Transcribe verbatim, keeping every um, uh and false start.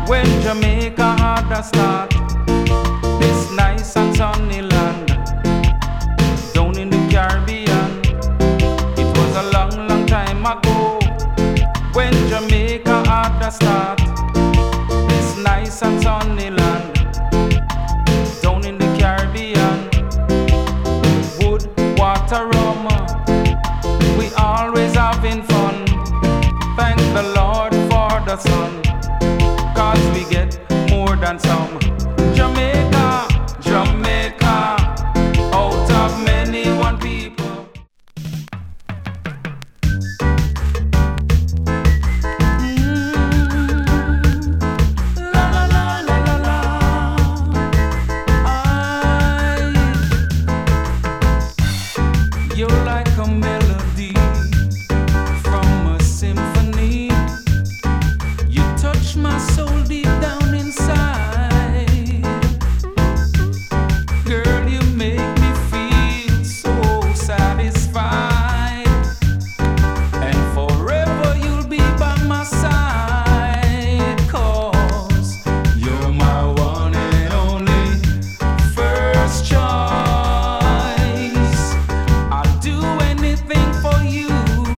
When Jamaica had a start, this nice and sunny land, down in the Caribbean. It was a long, long time ago. When Jamaica had a start, this nice and sunny land, down in the Caribbean. Wood, water, rum, we always having fun. Thank the Lord for the sun, cause we get more than some. Jamaica, Jamaica, out of many one people. Mm, la la la la la la. I, you're like a melody